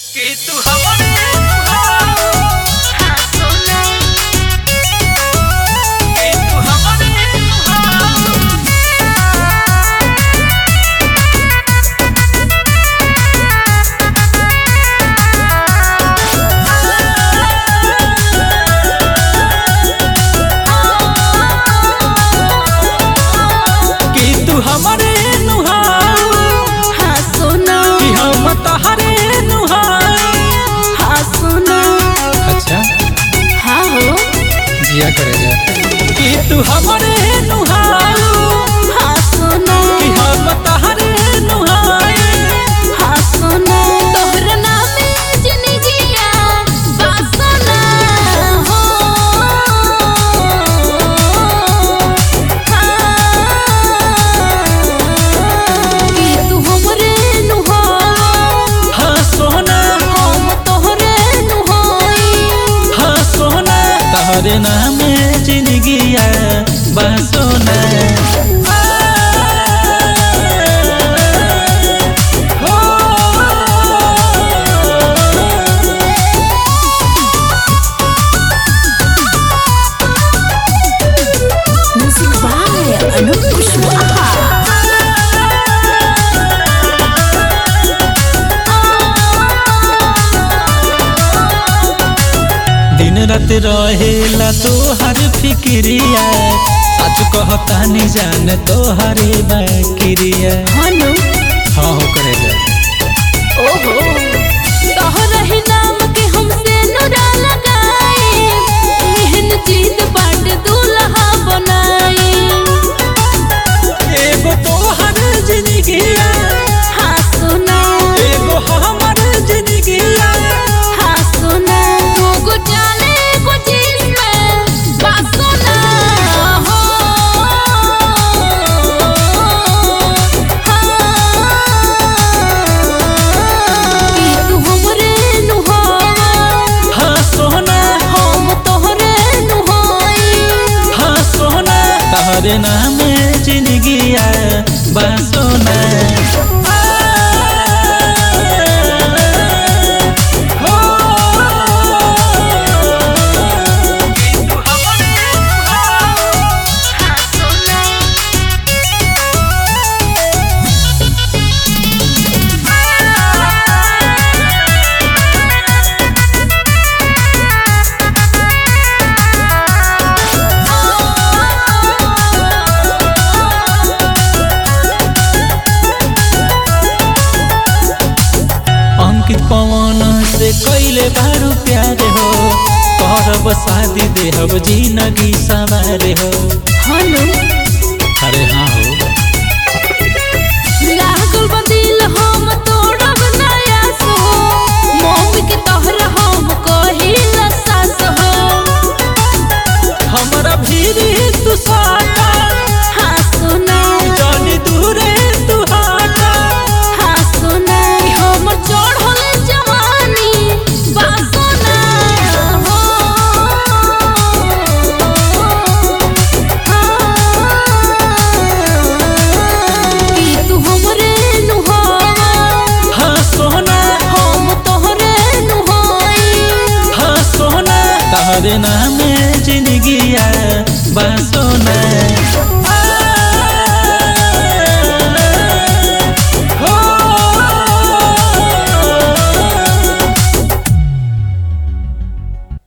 कि तू हमरे कि तू हमरे कि तू हमरे जिया करे जा कि तू हमरे नुहारू हाँ सोना कि हम तहरे नुहाई हाँ सोना तोहरा नामे जिंदगिया बा सोना हो कि तू हमरे नुहारू हाँ सोना हम तोहरे नुहाई हाँ सोना तहरे नामे जिंदगिया बा सोना Music by Anup Kushwaha. दिन रात रहेला तोहर फिक्रिया सच कहता नहीं जान तोहरे बकरिया हनु हाँ हो करे जा ओहो तोहरा ही नाम के हमसे नुरा लगाए एहन चीज बाट दूल्हा बनाए एगो तोहर जिंदगिया हाँ सोना एगो हमर जिंदगिया हाँ सोना तू जाने को चीज में बा सोना हो कि तू हमरे नुहावा हाँ सोना हम तोहरे नुहाई हाँ सोना तहरे नामे जिंदगिया बा सोना अंकित पवन से कैले बारू प्यार हो करब शादी देहब जिंदगी सवार हो हनु अरे हाँ हो लागल बा दिल हम तोड़ब नया सो मौत के तोहरा हम कहिला सास हो हमरा भीरी तू साटा हाँ सोना जानी दूरे तू हाटा हाँ सोना हम चढ़ल जवानी बा सोना हो कि तू हमरे नुहावा हाँ सोना हम तोहरे नुहाई हाँ सोना तहरे नामे जिंदगिया बा सोना